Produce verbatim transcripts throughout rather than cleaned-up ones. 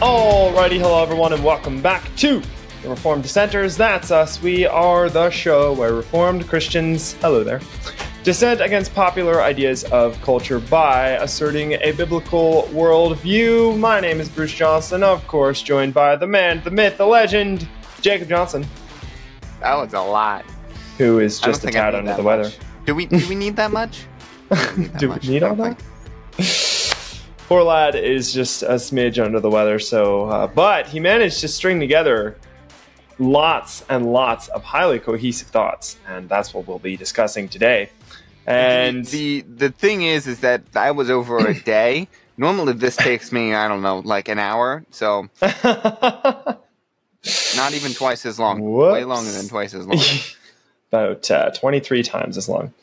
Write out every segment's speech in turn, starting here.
Alrighty, hello everyone, and welcome back to the Reformed Dissenters. That's us. We are the show where Reformed Christians, hello there, dissent against popular ideas of culture by asserting a biblical worldview. My name is Bruce Johnson, of course, joined by the man, the myth, the legend, Jacob Johnson. That was a lot. Who is just a tad under the much. weather. Do we do we need that much? We don't need that Do much, we need all that? Poor lad is just a smidge under the weather, so uh, but he managed to string together lots and lots of highly cohesive thoughts, and that's what we'll be discussing today. And the, the the thing is, is that that was over a day. Normally, this takes me, I don't know, like an hour. So not even twice as long. Whoops. Way longer than twice as long. About uh, twenty-three times as long.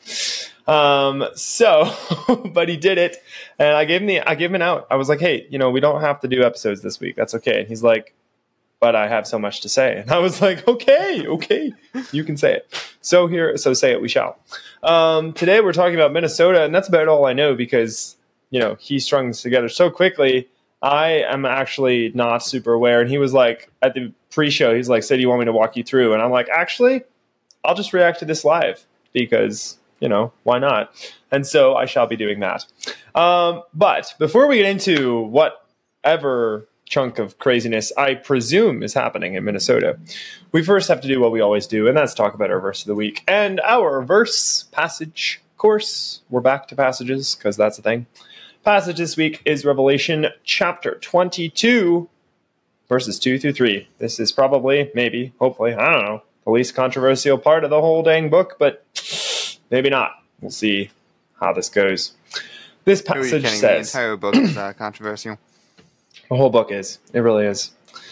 Um, so, but he did it, and I gave him the, I gave him an out. I was like, hey, you know, we don't have to do episodes this week. That's okay. And he's like, but I have so much to say. And I was like, okay, okay, you can say it. So here, so say it, we shall. Um, today we're talking about Minnesota, and that's about all I know because, you know, he strung this together so quickly. I am actually not super aware. And he was like, at the pre-show, he's like, so do you want me to walk you through? And I'm like, actually, I'll just react to this live because, you know, why not? And so I shall be doing that. Um, but before we get into whatever chunk of craziness I presume is happening in Minnesota, we first have to do what we always do, and that's talk about our verse of the week. And our verse passage course, we're back to passages because that's the thing. Passage this week is Revelation chapter twenty-two, verses two through three. This is probably, maybe, hopefully, I don't know, the least controversial part of the whole dang book, but maybe not. We'll see how this goes. This passage says... The entire book is uh, controversial. The whole book is. It really is.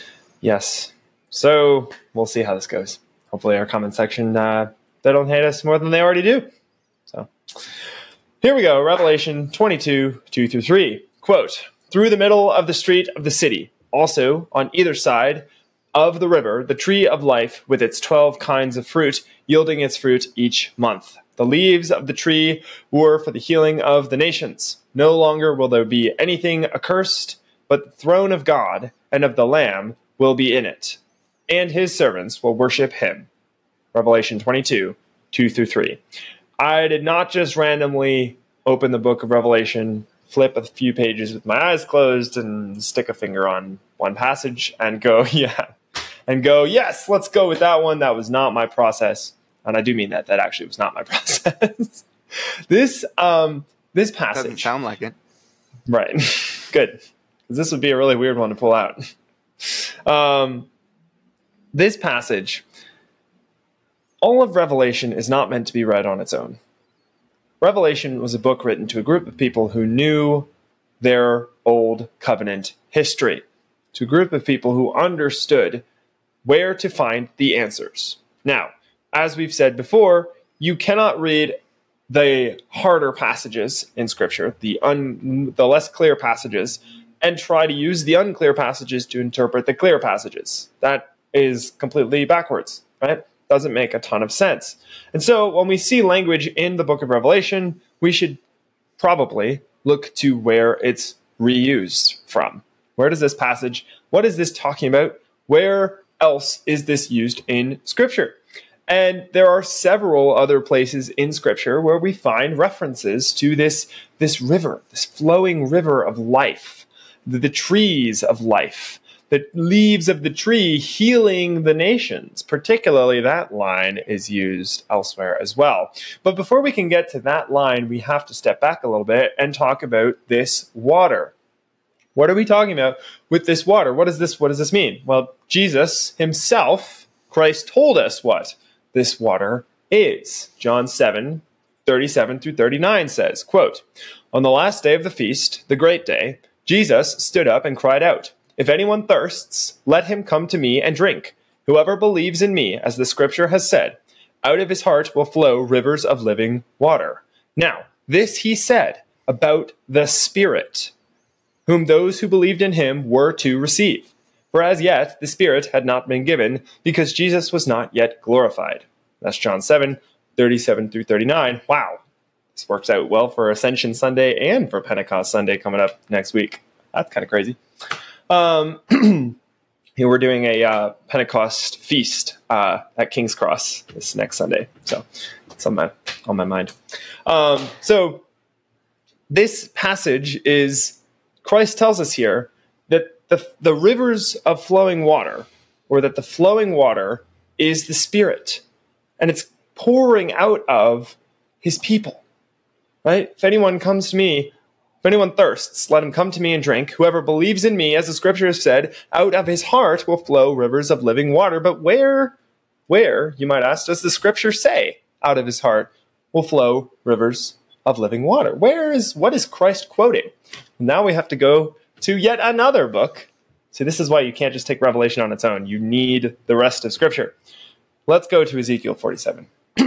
Yes. So, we'll see how this goes. Hopefully our comment section, uh, they don't hate us more than they already do. So, here we go. Revelation twenty-two, two through three. Quote, through the middle of the street of the city, also on either side of the river, the tree of life with its twelve kinds of fruit, yielding its fruit each month. The leaves of the tree were for the healing of the nations. No longer will there be anything accursed, but the throne of God and of the Lamb will be in it, and his servants will worship him. Revelation twenty-two, two through three. I did not just randomly open the book of Revelation, flip a few pages with my eyes closed, and stick a finger on one passage and go, yeah, and go, yes, let's go with that one. That was not my process. And I do mean that. That actually was not my process. this um, this passage... Doesn't sound like it. Right. Good. Because this would be a really weird one to pull out. Um, this passage, all of Revelation is not meant to be read on its own. Revelation was a book written to a group of people who knew their old covenant history. To a group of people who understood where to find the answers. Now, as we've said before, you cannot read the harder passages in Scripture, the un, the less clear passages, and try to use the unclear passages to interpret the clear passages. That is completely backwards, right? Doesn't make a ton of sense. And so when we see language in the book of Revelation, we should probably look to where it's reused from. Where does this passage, what is this talking about? Where else is this used in Scripture? And there are several other places in Scripture where we find references to this, this river, this flowing river of life, the, the trees of life, the leaves of the tree healing the nations. Particularly that line is used elsewhere as well. But before we can get to that line, we have to step back a little bit and talk about this water. What are we talking about with this water? What is this? What does this mean? Well, Jesus himself, Christ told us what this water is. John seven, thirty-seven through thirty-nine says, quote, on the last day of the feast, the great day, Jesus stood up and cried out, if anyone thirsts, let him come to me and drink. Whoever believes in me, as the scripture has said, out of his heart will flow rivers of living water. Now, this he said about the Spirit, whom those who believed in him were to receive. For as yet the Spirit had not been given, because Jesus was not yet glorified. That's John seven, thirty-seven through thirty-nine. Wow. This works out well for Ascension Sunday and for Pentecost Sunday coming up next week. That's kind of crazy. Um, here we're doing a uh, Pentecost feast uh, at King's Cross this next Sunday, so it's on my on my mind. Um, so this passage is Christ tells us here that the the rivers of flowing water, or that the flowing water is the Spirit, and it's pouring out of his people. Right? If anyone comes to me. If anyone thirsts, let him come to me and drink. Whoever believes in me, as the scripture has said, out of his heart will flow rivers of living water. But where, where, you might ask, does the scripture say out of his heart will flow rivers of living water? Where is, what is Christ quoting? Now we have to go to yet another book. See, this is why you can't just take Revelation on its own. You need the rest of scripture. Let's go to Ezekiel forty-seven.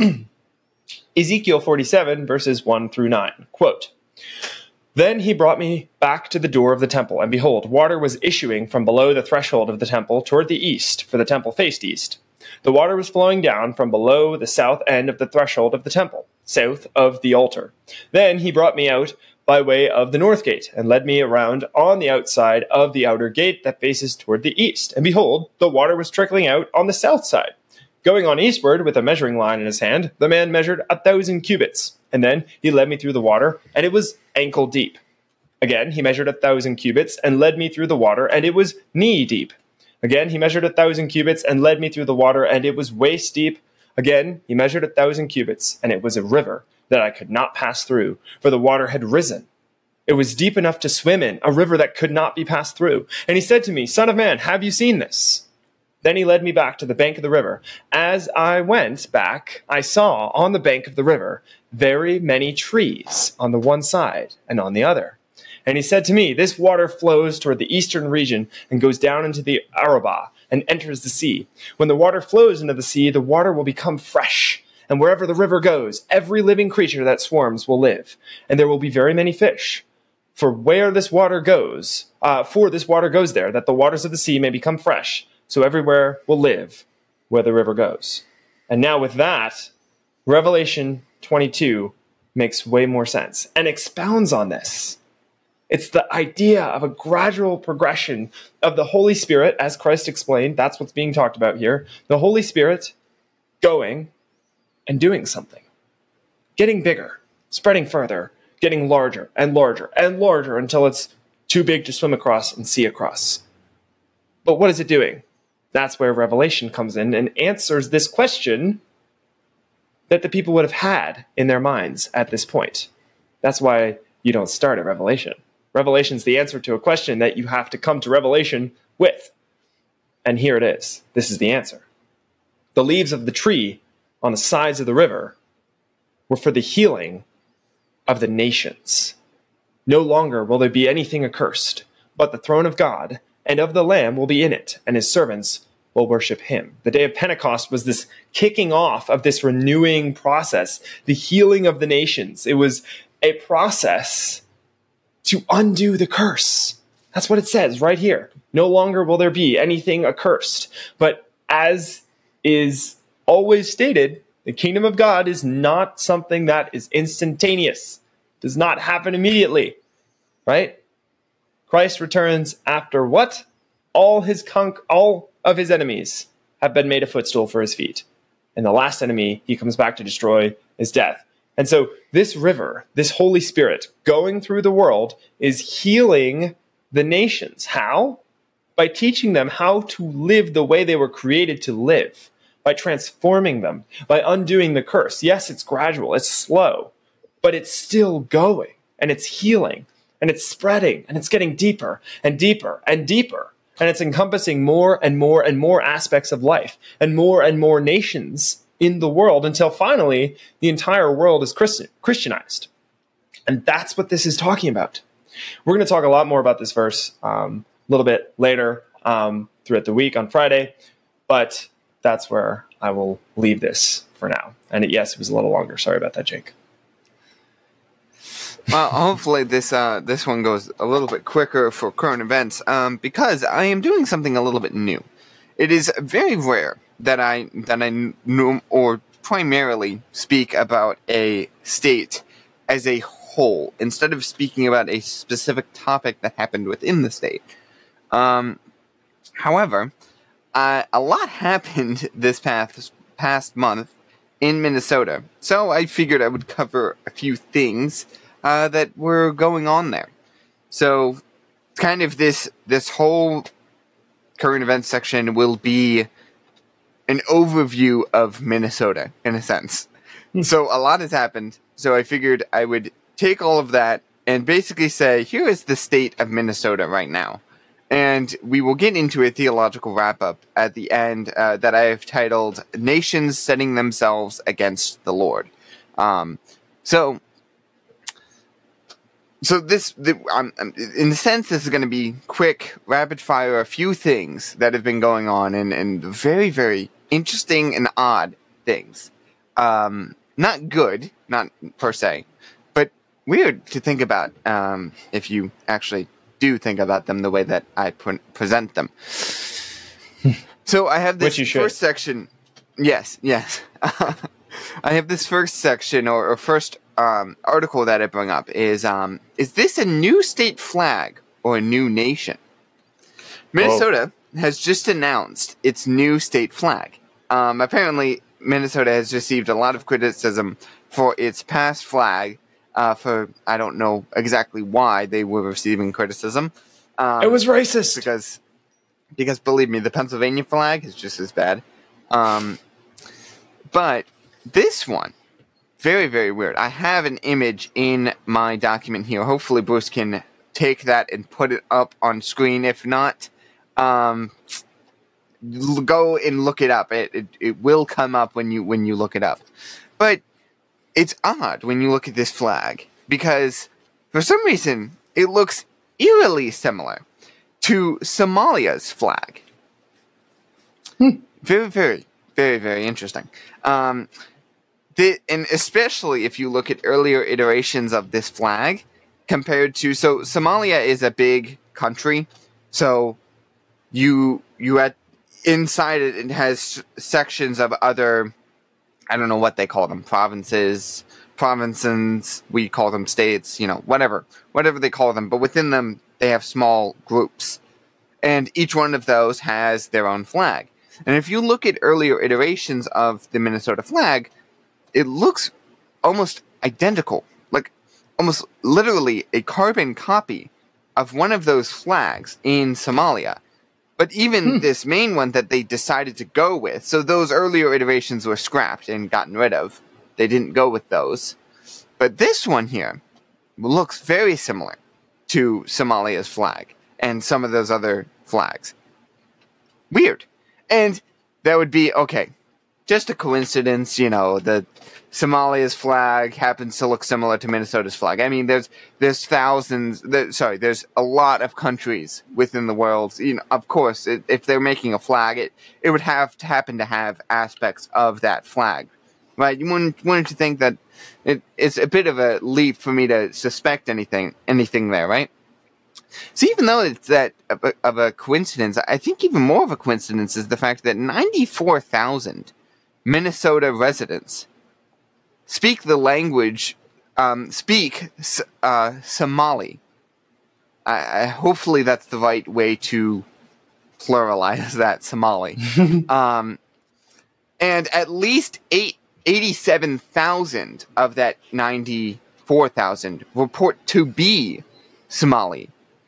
Ezekiel forty-seven, verses one through nine. Quote, Then he brought me back to the door of the temple, and behold, water was issuing from below the threshold of the temple toward the east, for the temple faced east. The water was flowing down from below the south end of the threshold of the temple, south of the altar. Then he brought me out by way of the north gate, and led me around on the outside of the outer gate that faces toward the east. And behold, the water was trickling out on the south side. Going on eastward with a measuring line in his hand, the man measured a thousand cubits. And then he led me through the water, and it was ankle deep. Again, he measured a thousand cubits and led me through the water, and it was knee deep. Again, he measured a thousand cubits and led me through the water, and it was waist deep. Again, he measured a thousand cubits, and it was a river that I could not pass through, for the water had risen. It was deep enough to swim in, a river that could not be passed through. And he said to me, Son of man, have you seen this? Then he led me back to the bank of the river. As I went back, I saw on the bank of the river very many trees on the one side and on the other. And he said to me, This water flows toward the eastern region and goes down into the Arabah and enters the sea. When the water flows into the sea, the water will become fresh. And wherever the river goes, every living creature that swarms will live. And there will be very many fish. For where this water goes, uh, for this water goes there, that the waters of the sea may become fresh. So everywhere will live where the river goes. And now with that, Revelation twenty-two makes way more sense and expounds on this. It's the idea of a gradual progression of the Holy Spirit, as Christ explained. That's what's being talked about here. The Holy Spirit going and doing something. Getting bigger, spreading further, getting larger and larger and larger until it's too big to swim across and see across. But what is it doing? That's where Revelation comes in and answers this question that the people would have had in their minds at this point. That's why you don't start at Revelation. Revelation's the answer to a question that you have to come to Revelation with. And here it is. This is the answer. The leaves of the tree on the sides of the river were for the healing of the nations. No longer will there be anything accursed, but the throne of God and of the Lamb will be in it, and his servants will worship him. The day of Pentecost was this kicking off of this renewing process, the healing of the nations. It was a process to undo the curse. That's what it says right here. No longer will there be anything accursed. But as is always stated, the kingdom of God is not something that is instantaneous. It does not happen immediately, right? Christ returns after what? All his conq- all of his enemies have been made a footstool for his feet. And the last enemy he comes back to destroy is death. And so this river, this Holy Spirit going through the world is healing the nations. How? By teaching them how to live the way they were created to live, by transforming them, by undoing the curse. Yes, it's gradual, it's slow, but it's still going, and it's healing, and it's spreading, and it's getting deeper and deeper and deeper, and it's encompassing more and more and more aspects of life and more and more nations in the world until finally the entire world is Christian, Christianized. And that's what this is talking about. We're going to talk a lot more about this verse um, a little bit later um, throughout the week on Friday, but that's where I will leave this for now. And it, yes, it was a little longer. Sorry about that, Jake. Well, hopefully this uh, this one goes a little bit quicker for current events um, because I am doing something a little bit new. It is very rare that I that I know or primarily speak about a state as a whole instead of speaking about a specific topic that happened within the state. Um, however, uh, a lot happened this past past month in Minnesota, so I figured I would cover a few things uh, that were going on there. So, kind of this this whole current events section will be an overview of Minnesota, in a sense. So a lot has happened, so I figured I would take all of that and basically say, here is the state of Minnesota right now. And we will get into a theological wrap-up at the end uh, that I have titled, Nations Setting Themselves Against the Lord. Um, so... So this, the, um, in a sense, this is going to be quick, rapid fire, a few things that have been going on, and, and very, very interesting and odd things. Um, not good, not per se, but weird to think about um, if you actually do think about them the way that I pre- present them. So I have this first section. Yes, yes. I have this first section, or, or first um, article that I bring up is, um, is this a new state flag or a new nation? Minnesota Whoa. has just announced its new state flag. Um, apparently, Minnesota has received a lot of criticism for its past flag, uh, for, I don't know exactly why they were receiving criticism. Um, it was racist. Because, because, believe me, the Pennsylvania flag is just as bad. Um, but this one, very, very weird. I have an image in my document here. Hopefully Bruce can take that and put it up on screen. If not, um, go and look it up. It, it it will come up when you when you look it up. But it's odd when you look at this flag because for some reason it looks eerily similar to Somalia's flag. Hmm. Very, very, very, very interesting. Um, The, and especially if you look at earlier iterations of this flag compared to, so Somalia is a big country, so you you at inside it, it has sections of other, I don't know what they call them, provinces, provinces, we call them states, you know, whatever, whatever they call them, but within them they have small groups, and each one of those has their own flag. And if you look at earlier iterations of the Minnesota flag, it looks almost identical, like almost literally a carbon copy of one of those flags in Somalia. But even hmm. this main one that they decided to go with, so those earlier iterations were scrapped and gotten rid of. They didn't go with those. But this one here looks very similar to Somalia's flag and some of those other flags. Weird. And that would be, okay, just a coincidence, you know, the Somalia's flag happens to look similar to Minnesota's flag. I mean, there's there's thousands, there, sorry, there's a lot of countries within the world. You know, of course, it, if they're making a flag, it, it would have to happen to have aspects of that flag, right? You wouldn't, wouldn't you think that it, it's a bit of a leap for me to suspect anything anything there, right? So even though it's that of a, of a coincidence, I think even more of a coincidence is the fact that ninety-four thousand Minnesota residents speak the language, um, speak uh, Somali. I, I, hopefully that's the right way to pluralize that, Somali. um, and at least eight, eighty-seven thousand of that ninety-four thousand report to be Somali.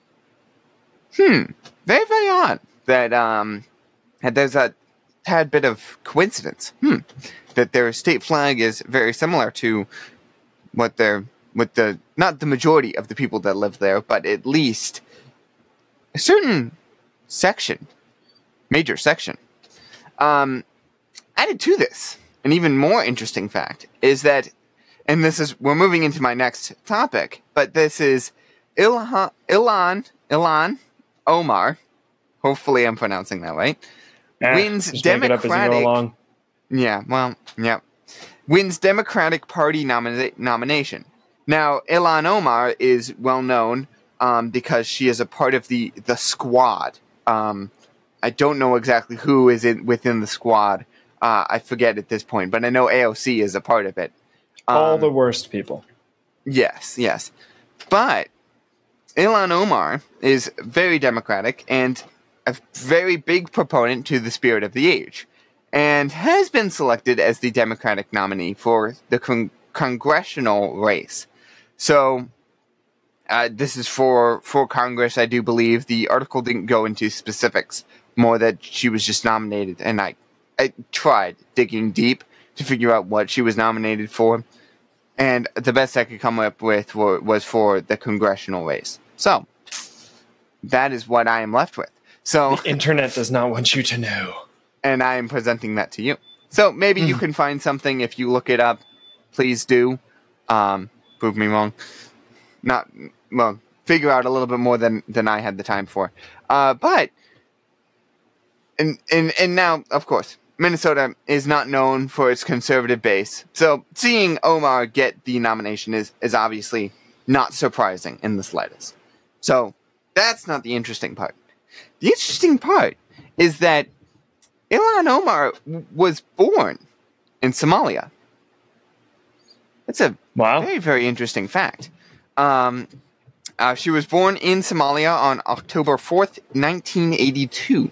Hmm, very, very odd that, um, that there's a tad bit of coincidence. Hmm. That their state flag is very similar to what their, with the, not the majority of the people that live there, but at least a certain section, major section. Um, added to this, an even more interesting fact is that, and this is, we're moving into my next topic, but this is Ilhan, Ilhan, Ilhan Omar, hopefully I'm pronouncing that right, eh, wins Democratic... Yeah, well, yeah. Wins Democratic Party nomina- nomination. Now, Ilhan Omar is well known um, because she is a part of the, the squad. Um, I don't know exactly who is in, within the squad. Uh, I forget at this point, but I know A O C is a part of it. Um, All the worst people. Yes, yes. But Ilhan Omar is very democratic and a very big proponent to the spirit of the age, and has been selected as the Democratic nominee for the con- congressional race. So, uh, this is for, for Congress, I do believe. The article didn't go into specifics, more that she was just nominated, and I, I tried digging deep to figure out what she was nominated for, and the best I could come up with were, was for the congressional race. So, that is what I am left with. So the internet does not want you to know. And I am presenting that to you. So maybe mm. you can find something if you look it up. Please do. Um, prove me wrong. Not, well, figure out a little bit more than, than I had the time for. Uh, but, and, and, and now, of course, Minnesota is not known for its conservative base. So seeing Omar get the nomination is, is obviously not surprising in the slightest. So that's not the interesting part. The interesting part is that Ilhan Omar w- was born in Somalia. That's a wow. very, very interesting fact. Um, uh, she was born in Somalia on October fourth, nineteen eighty-two.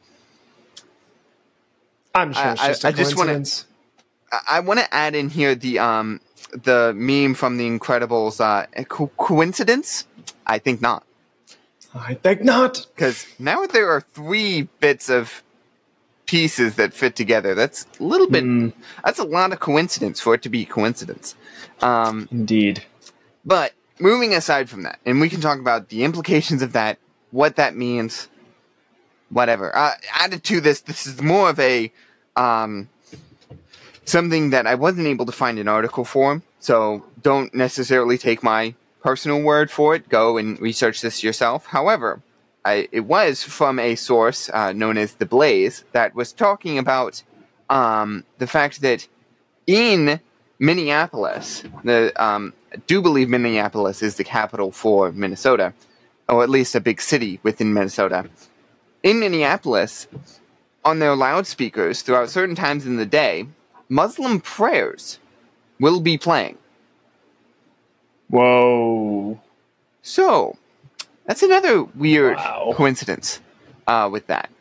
I'm sure it's just I, a I coincidence. Just wanna, I, I want to add in here the um the meme from The Incredibles. Uh, co- coincidence? I think not. I think not. Because now there are three bits of pieces that fit together. That's a little bit... Mm. That's a lot of coincidence for it to be coincidence. Um, Indeed. But moving aside from that, and we can talk about the implications of that, what that means, whatever. Uh, added to this, this is more of a... Um, something that I wasn't able to find an article for, so don't necessarily take my personal word for it. Go and research this yourself. However, I, it was from a source uh, known as The Blaze that was talking about um, the fact that in Minneapolis, the um, I do believe Minneapolis is the capital for Minnesota, or at least a big city within Minnesota. In Minneapolis, on their loudspeakers throughout certain times in the day, Muslim prayers will be playing. Whoa. So, that's another weird wow. coincidence uh, with that.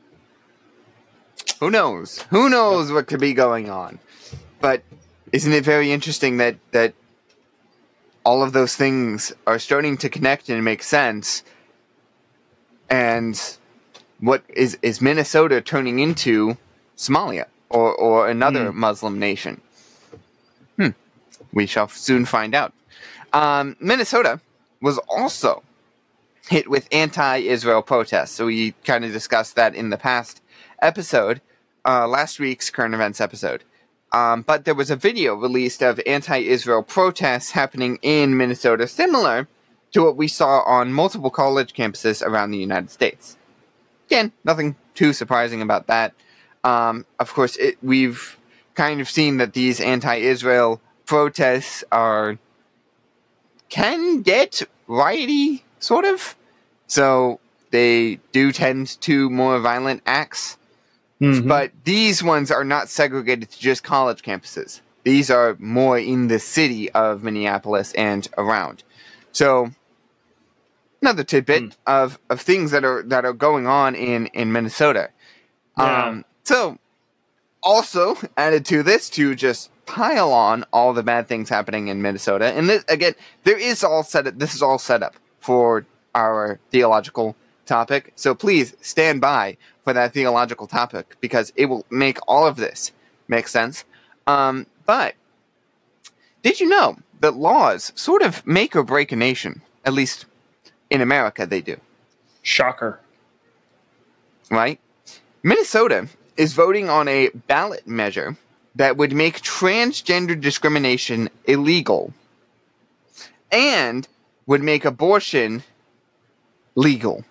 Who knows? Who knows what could be going on? But isn't it very interesting that, that all of those things are starting to connect and make sense? And what is, is Minnesota turning into Somalia or, or another mm. Muslim nation? Hmm. We shall soon find out. Um, Minnesota was also hit with anti-Israel protests. So we kind of discussed that in the past episode, uh, last week's current events episode. Um, but there was a video released of anti-Israel protests happening in Minnesota, similar to what we saw on multiple college campuses around the United States. Again, nothing too surprising about that. Um, of course, it, we've kind of seen that these anti-Israel protests are can get righty, sort of. So they do tend to more violent acts. Mm-hmm. But these ones are not segregated to just college campuses. These are more in the city of Minneapolis and around. So another tidbit mm. of, of things that are that are going on in, in Minnesota. Yeah. Um, so also added to this to just pile on all the bad things happening in Minnesota. And this, again, there is all set. This is all set up for our theological topic. So please stand by for that theological topic because it will make all of this make sense. Um, but did you know that laws sort of make or break a nation? At least in America, they do. Shocker. Right? Minnesota is voting on a ballot measure that would make transgender discrimination illegal and would make abortion legal.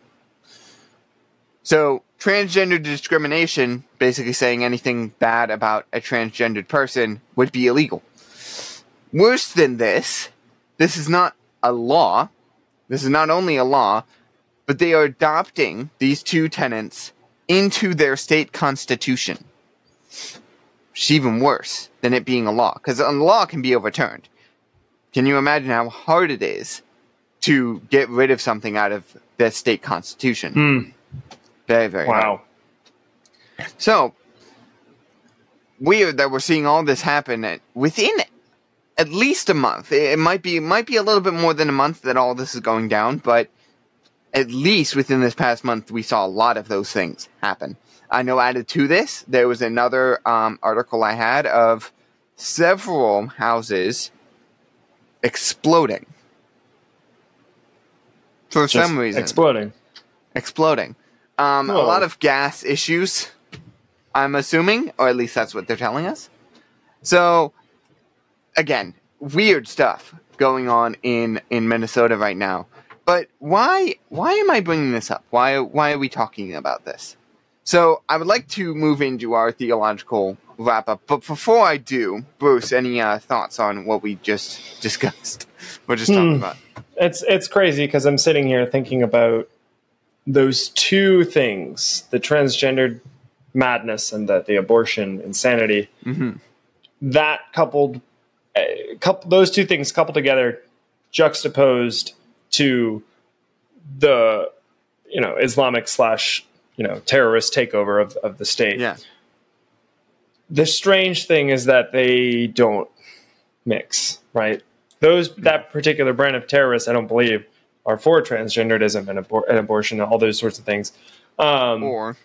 So, transgender discrimination, basically saying anything bad about a transgendered person, would be illegal. Worse than this, this is not a law. This is not only a law, but they are adopting these two tenets into their state constitution. It's even worse than it being a law, because a law can be overturned. Can you imagine how hard it is to get rid of something out of the state constitution. Mm. Very, very Wow. hard. So, weird that we're seeing all this happen at, within at least a month. It might be it might be a little bit more than a month that all this is going down, but at least within this past month, we saw a lot of those things happen. I know added to this, there was another um, article I had of several houses exploding. For Just some reason. exploding. Exploding. Um, a Whoa. lot of gas issues, I'm assuming, or at least that's what they're telling us. So, again, weird stuff going on in, in Minnesota right now. But why why am I bringing this up? Why why are we talking about this? So I would like to move into our theological wrap up. But before I do, Bruce, any uh, thoughts on what we just discussed? We're just talking Hmm. about. It's it's crazy because I'm sitting here thinking about those two things: the transgendered madness and the, the abortion insanity. Mm-hmm. That coupled, uh, couple those two things coupled together, juxtaposed to the you know Islamic slash you know terrorist takeover of, of the state. Yeah. The strange thing is that they don't mix, right? Those that particular brand of terrorists, I don't believe, are for transgenderism and, abor- and abortion and all those sorts of things. Um, Or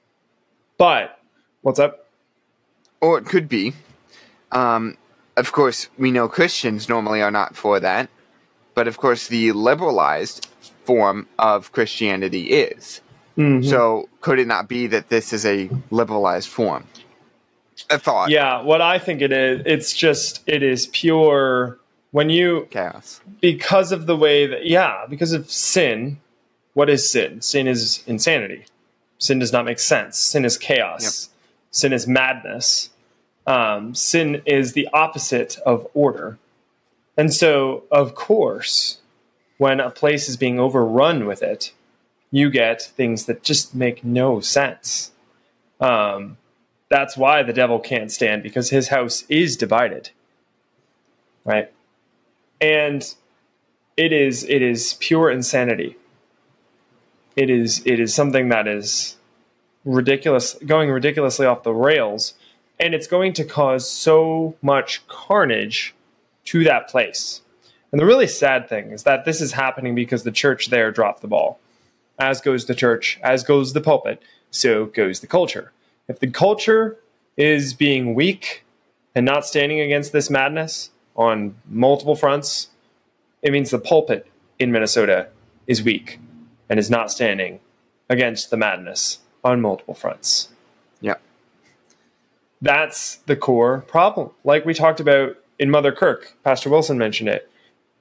but what's up? or it could be. Um, of course, we know Christians normally are not for that. But of course, the liberalized form of Christianity is. Mhm. So could it not be that this is a liberalized form? A thought. Yeah, what I think it is, it's just it is pure when you Chaos. because of the way that yeah because of sin. What is sin? Sin is insanity. Sin does not make sense. Sin is chaos. Sin is madness. Um, sin is the opposite of order. And so, of course, when a place is being overrun with it, you get things that just make no sense. Um, that's why the devil can't stand, because his house is divided, right? And it is it is pure insanity. It is it is something that is ridiculous, going ridiculously off the rails, and it's going to cause so much carnage to that place. And the really sad thing is that this is happening because the church there dropped the ball. As goes the church, as goes the pulpit, so goes the culture. If the culture is being weak and not standing against this madness on multiple fronts, it means the pulpit in Minnesota is weak and is not standing against the madness on multiple fronts. Yep. That's the core problem. Like we talked about in Mother Kirk, Pastor Wilson mentioned it.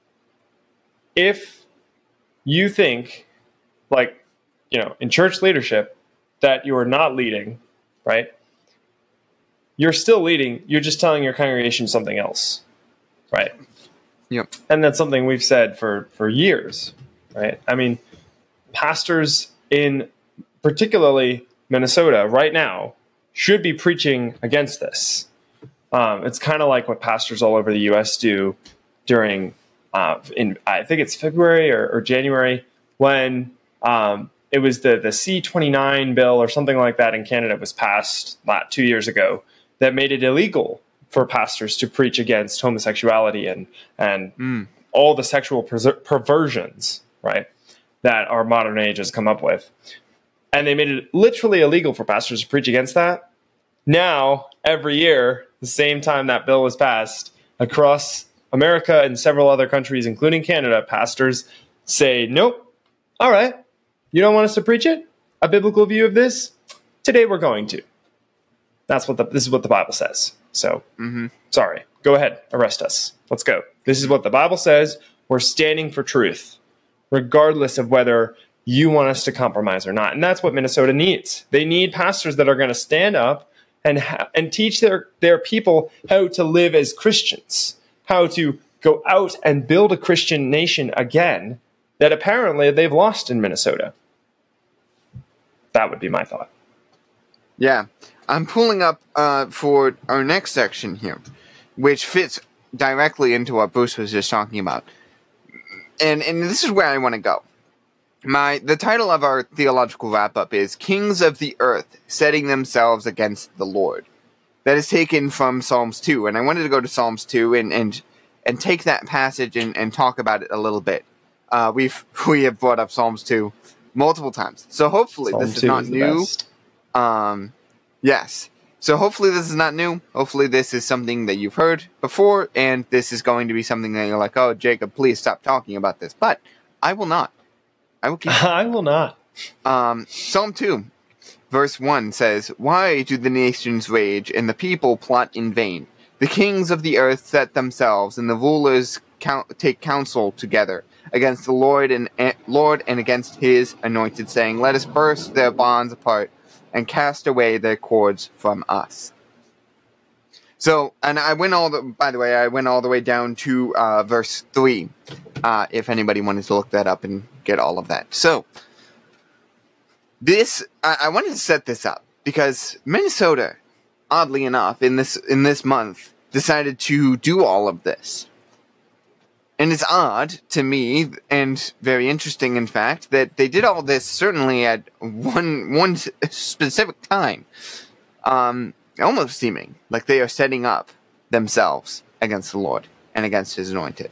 If you think, like, you know, in church leadership, that you are not leading, right? You're still leading. You're just telling your congregation something else, right? Yep. And that's something we've said for, for years, right? I mean, pastors in particularly Minnesota right now should be preaching against this. Um, it's kind of like what pastors all over the U S do during, uh, in I think it's February or, or January, when um, it was the, the C twenty-nine bill or something like that in Canada was passed about two years ago that made it illegal for pastors to preach against homosexuality and, and Mm. all the sexual perser- perversions, right, that our modern age has come up with. And they made it literally illegal for pastors to preach against that. Now, every year, the same time that bill was passed, across America and several other countries, including Canada, pastors say, nope, all right, you don't want us to preach it? A biblical view of this? Today we're going to. That's what the, this is what the Bible says. So, Mm-hmm. sorry, go ahead, arrest us. Let's go. This is what the Bible says. We're standing for truth, regardless of whether you want us to compromise or not. And that's what Minnesota needs. They need pastors that are going to stand up and ha- and teach their, their people how to live as Christians, how to go out and build a Christian nation again that apparently they've lost in Minnesota. That would be my thought. Yeah. I'm pulling up uh, for our next section here, which fits directly into what Bruce was just talking about. and and this is where I want to go. My the title of our theological wrap-up is Kings of the Earth Setting Themselves Against the Lord. That is taken from Psalms two, and I wanted to go to Psalms two and and, and take that passage and, and talk about it a little bit. Uh, we've we have brought up Psalms two multiple times, so hopefully Psalm this is not is new. Um, yes, so hopefully this is not new. Hopefully this is something that you've heard before, and this is going to be something that you're like, oh, Jacob, please stop talking about this. But I will not. I will keep. I will not. Um, Psalm two, verse one says, "Why do the nations rage and the people plot in vain? The kings of the earth set themselves, and the rulers count, take counsel together against the Lord and uh, Lord and against His anointed, saying, Let us burst their bonds apart and cast away their cords from us." So, and I went all the. By the way, I went all the way down to uh, verse three. Uh, if anybody wanted to look that up and get all of that. So, this I, I wanted to set this up because Minnesota, oddly enough, in this in this month, decided to do all of this. And it's odd to me, and very interesting, in fact, that they did all this certainly at one one specific time. Um, almost seeming like they are setting up themselves against the Lord and against His anointed.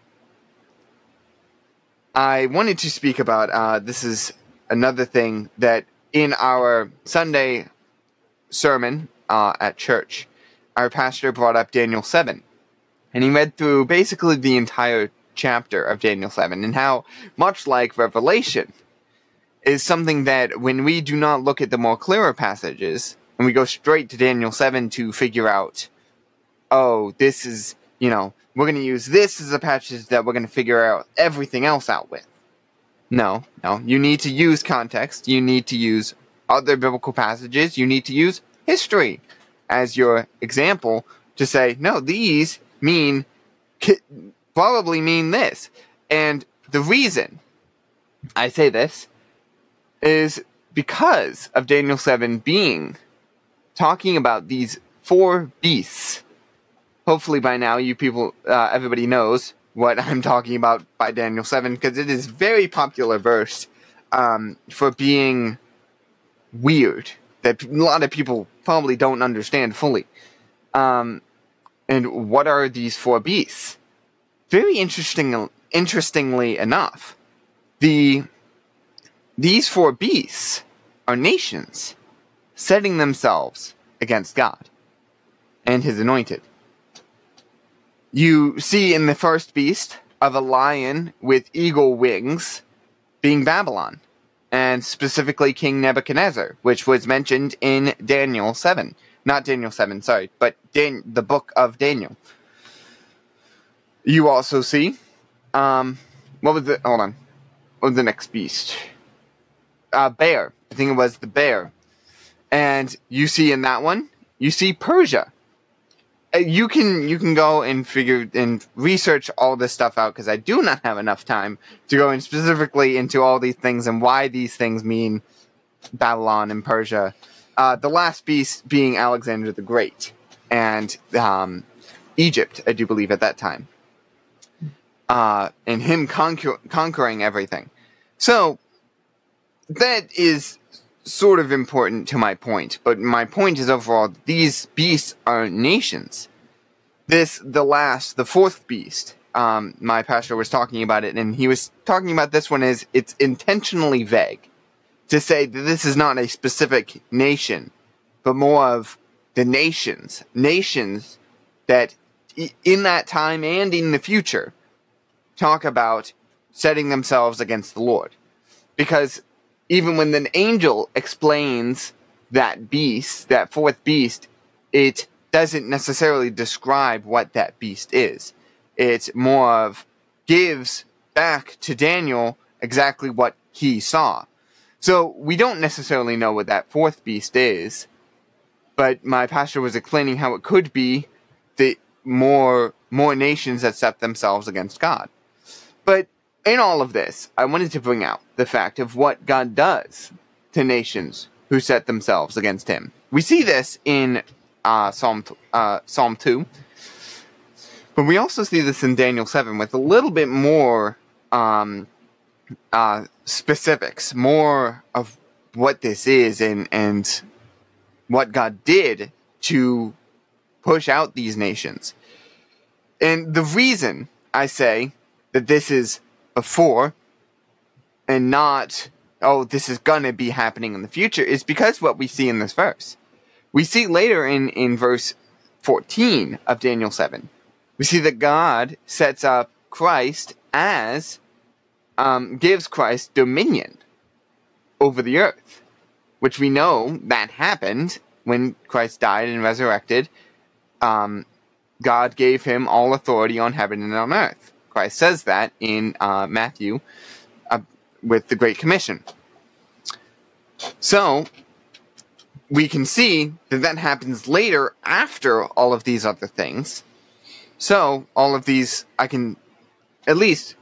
I wanted to speak about, uh, this is another thing that in our Sunday sermon uh, at church, our pastor brought up Daniel seven. And he read through basically the entire chapter of Daniel seven, and how, much like Revelation, is something that when we do not look at the more clearer passages, and we go straight to Daniel seven to figure out, oh, this is, you know, we're going to use this as a passage that we're going to figure out everything else out with. No, no, you need to use context, you need to use other biblical passages, you need to use history as your example to say, no, these mean, probably mean this. And the reason I say this is because of Daniel seven being talking about these four beasts. Hopefully by now you people, uh, everybody knows what I'm talking about by Daniel seven, because it is very popular verse um, for being weird, that a lot of people probably don't understand fully. Um, and what are these four beasts? Very interesting, interestingly enough, the these four beasts are nations setting themselves against God and His anointed. You see in the first beast of a lion with eagle wings being Babylon, and specifically King Nebuchadnezzar, which was mentioned in Daniel seven. Not Daniel seven, sorry, but Dan- the book of Daniel. You also see, um, what was the, hold on, what was the next beast? Uh, bear. I think it was the bear. And you see in that one, you see Persia. Uh, you can you can go and figure and research all this stuff out, because I do not have enough time to go in specifically into all these things and why these things mean Babylon and Persia. Uh, the last beast being Alexander the Great and um, Egypt, I do believe, at that time. Uh, and him conquer- conquering everything. So, that is sort of important to my point, but my point is overall, these beasts are nations. This, the last, the fourth beast, um, my pastor was talking about it, and he was talking about this one as it's intentionally vague to say that this is not a specific nation, but more of the nations, nations that in that time and in the future talk about setting themselves against the Lord. Because even when the angel explains that beast, that fourth beast, it doesn't necessarily describe what that beast is. It more of gives back to Daniel exactly what he saw. So we don't necessarily know what that fourth beast is, but my pastor was explaining how it could be the more more nations that set themselves against God. But in all of this, I wanted to bring out the fact of what God does to nations who set themselves against Him. We see this in uh, Psalm uh, Psalm two, but we also see this in Daniel seven with a little bit more um, uh, specifics, more of what this is and and what God did to push out these nations. And the reason I say that this is before and not, oh, this is going to be happening in the future, is because what we see in this verse. We see later in, in verse fourteen of Daniel seven, we see that God sets up Christ as, um, gives Christ dominion over the earth, which we know that happened when Christ died and resurrected. Um, God gave him all authority on heaven and on earth. Christ says that in uh, Matthew uh, with the Great Commission. So we can see that that happens later after all of these other things. So all of these, I can, at least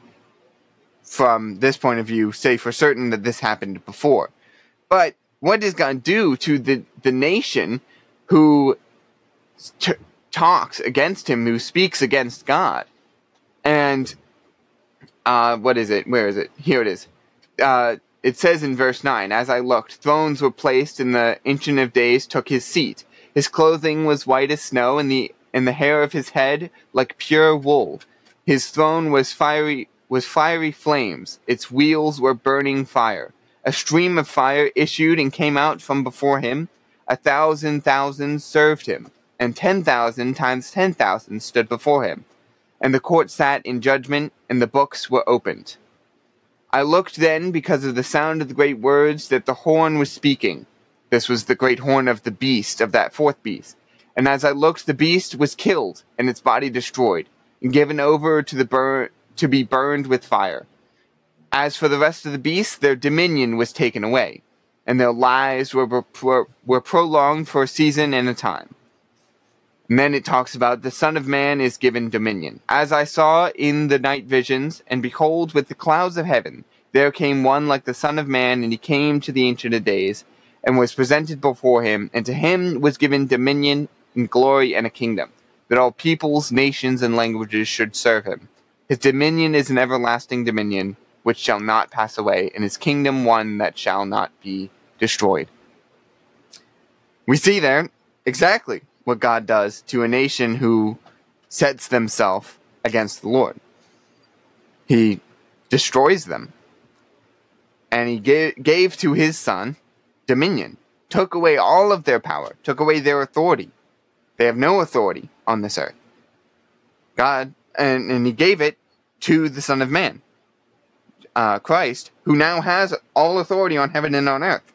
from this point of view, say for certain that this happened before. But what does God do to the, the nation who t- talks against him, who speaks against God? And uh, what is it? Where is it? Here it is. Uh, it says in verse nine, as I looked, thrones were placed, and the Ancient of Days took his seat. His clothing was white as snow, and the and the hair of his head like pure wool. His throne was fiery was fiery flames. Its wheels were burning fire. A stream of fire issued and came out from before him. A thousand thousands served him, and ten thousand times ten thousand stood before him. And the court sat in judgment, and the books were opened. I looked then, because of the sound of the great words that the horn was speaking. This was the great horn of the beast, of that fourth beast. And as I looked, the beast was killed, and its body destroyed, and given over to the bur- to be burned with fire. As for the rest of the beasts, their dominion was taken away, and their lives were, were, were prolonged for a season and a time. And then it talks about the Son of Man is given dominion. As I saw in the night visions, and behold, with the clouds of heaven, there came one like the Son of Man, and he came to the Ancient of Days, and was presented before him, and to him was given dominion and glory and a kingdom, that all peoples, nations, and languages should serve him. His dominion is an everlasting dominion, which shall not pass away, and his kingdom one that shall not be destroyed. We see there exactly what God does to a nation who sets themselves against the Lord. He destroys them. And he gave, gave to his Son dominion, took away all of their power, took away their authority. They have no authority on this earth. God, and, and he gave it to the Son of Man, uh, Christ, who now has all authority on heaven and on earth.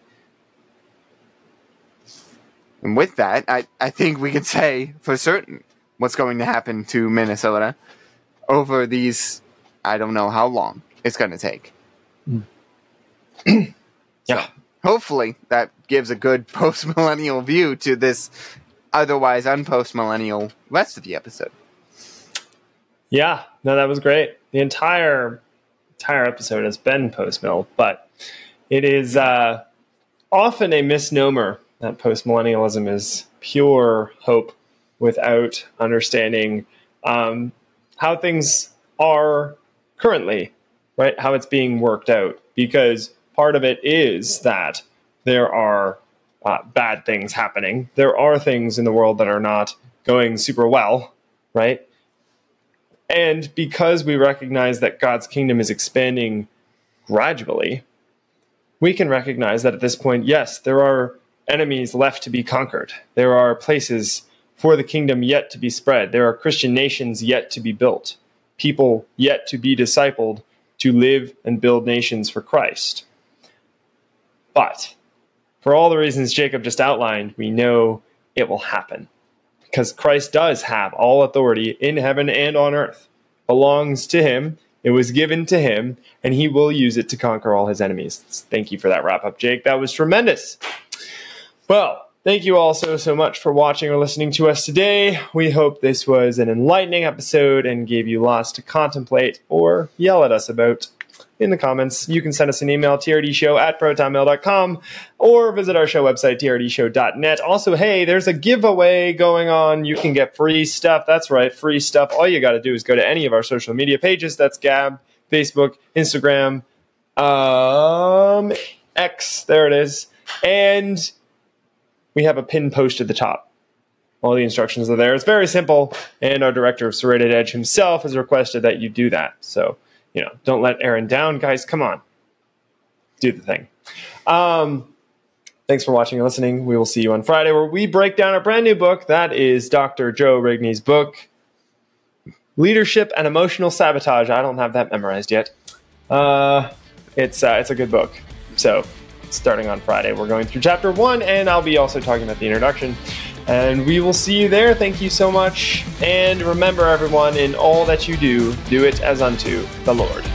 And with that, I, I think we can say for certain what's going to happen to Minnesota over these, I don't know how long it's going to take. Yeah. So, hopefully that gives a good post-millennial view to this otherwise unpost-millennial rest of the episode. Yeah, no, that was great. The entire entire episode has been post-mill, but it is uh, often a misnomer that post-millennialism is pure hope without understanding um, how things are currently, right? How it's being worked out. Because part of it is that there are uh, bad things happening. There are things in the world that are not going super well, right? And because we recognize that God's kingdom is expanding gradually, we can recognize that at this point, yes, there are enemies left to be conquered. There are places for the kingdom yet to be spread. There are Christian nations yet to be built. People yet to be discipled to live and build nations for Christ. But for all the reasons Jacob just outlined, we know it will happen. Because Christ does have all authority in heaven and on earth. It belongs to him. It was given to him, and he will use it to conquer all his enemies. Thank you for that wrap-up, Jake. That was tremendous. Well, thank you all so, so much for watching or listening to us today. We hope this was an enlightening episode and gave you lots to contemplate or yell at us about in the comments. You can send us an email, t r d show at proton mail dot com, or visit our show website, t r d show dot net. Also, hey, there's a giveaway going on. You can get free stuff. That's right, free stuff. All you got to do is go to any of our social media pages. That's Gab, Facebook, Instagram, um, X, there it is. And we have a pinned post at the top. All the instructions are there. It's very simple, and our director of Serrated Edge himself has requested that you do that. So, you know, don't let Aaron down, guys. Come on. Do the thing. Um, thanks for watching and listening. We will see you on Friday, where we break down a brand new book. That is Doctor Joe Rigney's book, Leadership and Emotional Sabotage. I don't have that memorized yet. Uh, it's uh, it's a good book. So, starting on Friday, we're going through chapter one, and I'll be also talking about the introduction. And we will see you there. Thank you so much. And remember, everyone, in all that you do, do it as unto the Lord.